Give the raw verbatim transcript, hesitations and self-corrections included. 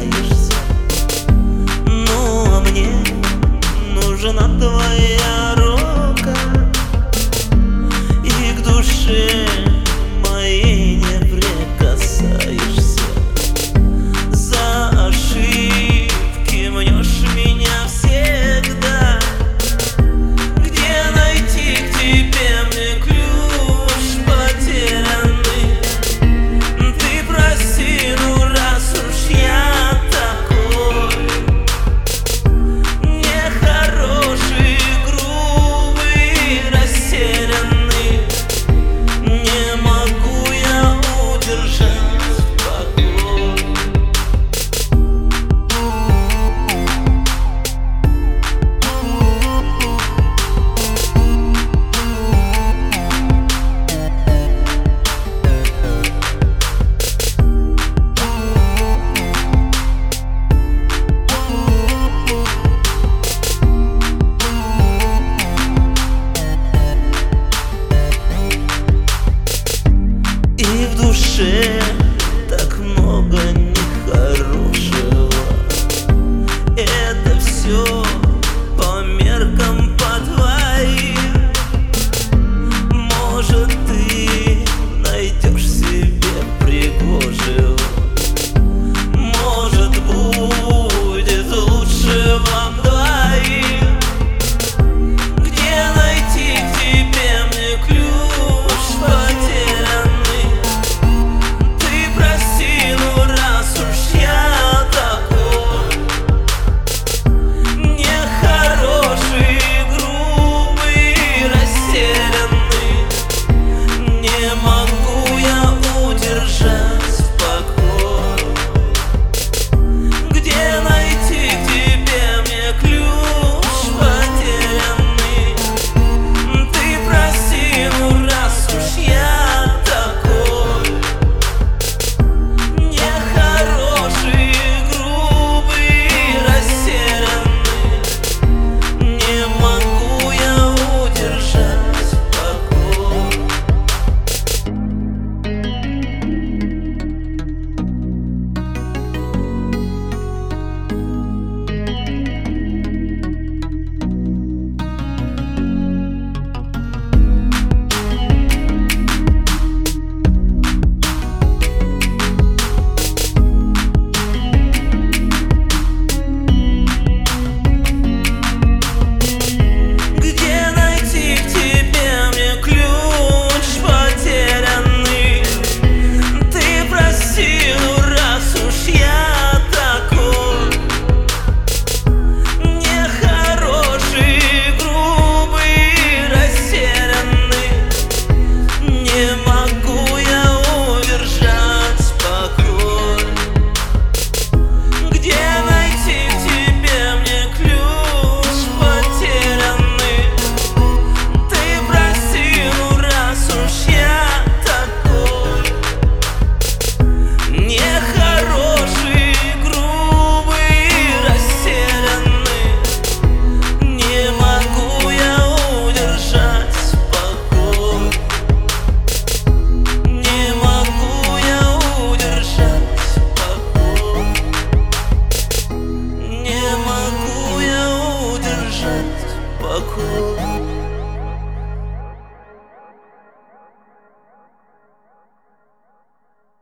касаешься. Ну а мне нужна твоя рука, и к душе моей не прикасаешься. За ошибки мнешь меня всегда. Где найти к тебе мне ключ потерянный? Ты прости, ну раз уж я такой нехороший, грубый, растерянный, не могу я удержать покой. И в душе так много нехорошего. Это все по меркам по твоим. Может, ты найдешь себе пригожего. Может, будет лучше вам двоим. Где найти к тебе мне ключ потерянный? Ты прости, ну раз уж я такой нехороший, грубый, растерянный, не могу я удержать покой. Где найти к тебе мне ключ потерянный? Ты прости, ну раз уж я такой нехороший, грубый, растерянный, не могу я удержать покой. Где найти к тебе мне ключ потерянный? Ты прости, ну раз уж я такой нехороший, грубый, растерянный, не могу я удержать покой. Где найти к тебе мне ключ потерянный? Ты прости, ну раз уж я такой нехороший, грубый, растерянный, не могу я удержать покой. Не могу я удержать покой. Не могу я удержать покой.